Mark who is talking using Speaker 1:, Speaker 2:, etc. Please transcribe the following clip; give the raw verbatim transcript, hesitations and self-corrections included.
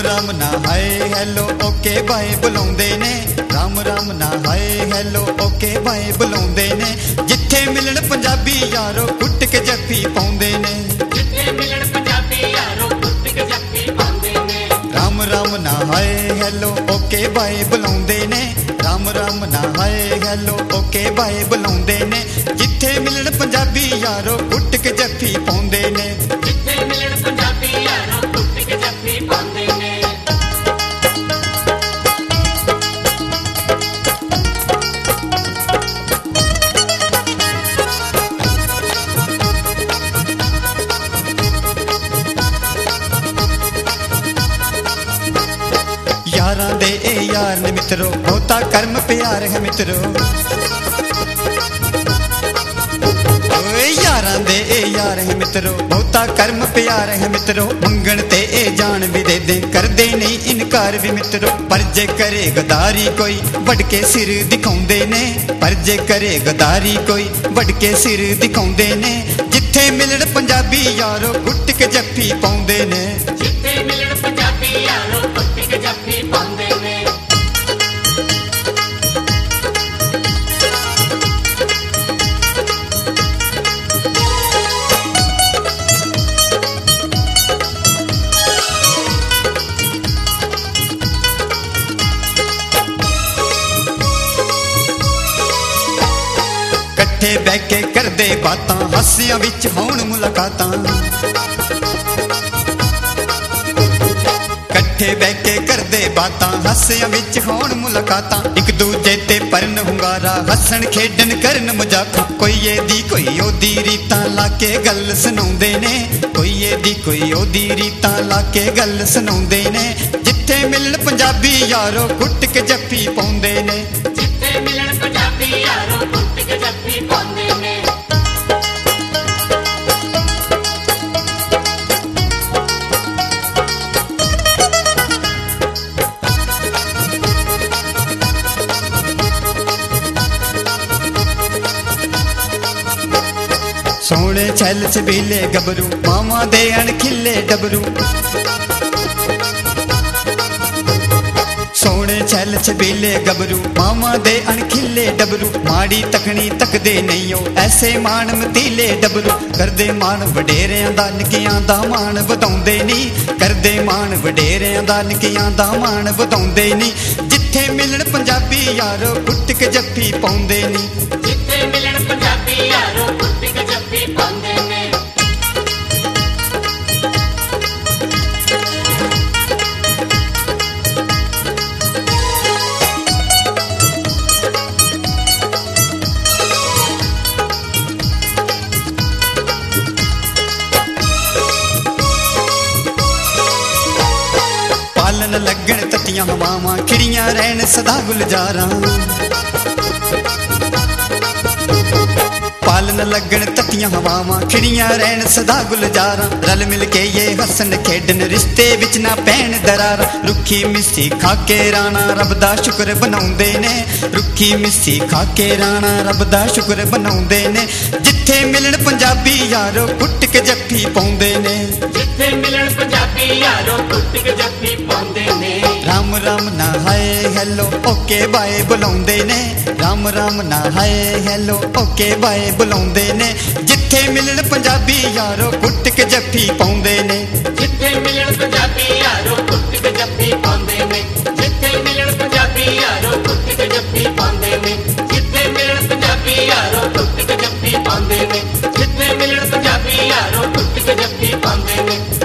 Speaker 1: राम ना hi hello okay bye बुलाउंदे ने, राम राम ना हाय हैलो ओके बाय बुलाउंदे ने, जिथे मिलन पंजाबी यारो कुट के जफ्फी पाउंदे ने,
Speaker 2: जिथे मिलन पंजाबी यारो कुट के जफ्फी पाउंदे ने।
Speaker 1: राम राम ना हाय हैलो ओके बाय बुलाउंदे ने, राम राम ना हाय हैलो ओके बाय बुलाउंदे ने, जिथे मिलन पंजाबी यारो कुट के जफ्फी पाउंदे ने,
Speaker 2: जिथे मिलन पंजाबी यारो कुट के जफ्फी पाउंदे ने।
Speaker 1: यारां दे ए यार ने मित्रो बहुता कर्म प्यार है मित्रो, ओए यारां दे ए यार है मित्रो बहुता कर्म प्यार है मित्रो, मंगण ते ए जान भी दे दे कर दे नहीं इनकार भी मित्रो, पर जे करे गदारी कोई बढ़ के सिर दिखाउंदे ने, पर जे करे गदारी कोई बढ़ के सिर दिखाउंदे ने, जिथे मिलन पंजाबी यारो कुट के जफ्फी पाउंदे ने,
Speaker 2: जिथे मिलन पंजाबी यारो कुट के जफ्फी पाउंदे ने।
Speaker 1: कट्ठे बह के करदे बातां हासियां विच होण मुलाकातां, कट्ठे बह के करदे बातां हासियां विच होण मुलाकातां, इक दूजे ते परन हुंगारा हसन खेडन करन मजाक, कोई एदी कोई ओदी रीतां लाके गल सुनाउंदे ने, कोई एदी कोई ओदी रीतां लाके गल सुनाउंदे ने, जिथे मिलन पंजाबी यारो कुट के जफ्फी पाउंदे ने,
Speaker 2: जिथे मिलन पंजाबी यारो कुट के जफ्फी पाउंदे ने।
Speaker 1: सोने छैल छबीले गबरू मामा दे अणखिले डबरू, सोने छैल छबीले गबरू मामा दे अणखिले डबरू, माड़ी तकनी तकदे नहीं हो ऐसे मान मतीले डबरू, करदे मान वडेरियां दा निकियां दा मान वधाउंदे नी, करदे मान वडेरियां दा निकियां दा मान वधाउंदे नी, जिथे मिलन पंजाबी यारो कुट के जफ्फी पाउंदे नी,
Speaker 2: जिथे मिलन पंजाबी यारो कुट के जफ्फी पाउंदे ने।
Speaker 1: पालन लगन ततियां हवावां खिड़ियां रहन सदा गुलजारां, पालन लगन ततियां हवावां खिड़ियां रहन सदा गुलजारां, रल मिल के ये हसन खेडन रिश्ते विच ना पैण दरारां, रुखी मिस्सी खाके राणा रब दा शुक्र बनाउंदे ने, रुखी मिस्सी खाके राणा रब दा शुक्र बनाउंदे ने, जिथे मिलन पंजाबी यारो कुट के जफ्फी पाउंदे ने,
Speaker 2: जिथे मिलन पंजाबी यारो कुट के जफ्फी पाउंदे ने।
Speaker 1: राम राम ना हाय हैलो ओके बाय बुलाउंदे ने, राम राम ना हाय हैलो ओके बाय बुलाउंदे ने, जिथे मिलन पंजाबी यारो कुट के जफ्फी पाउंदे ने,
Speaker 2: जिथे मिलन पंजाबी यारो कुट के जफ्फी पाउंदे ने, जिथे मिलन पंजाबी यारो कुट के जफ्फी पाउंदे ने, जिथे मिलन पंजाबी यारो कुट के जफ्फी पाउंदे ने, जिथे मिलन पंजाबी यारो कुट के जफ्फी पाउंदे ने।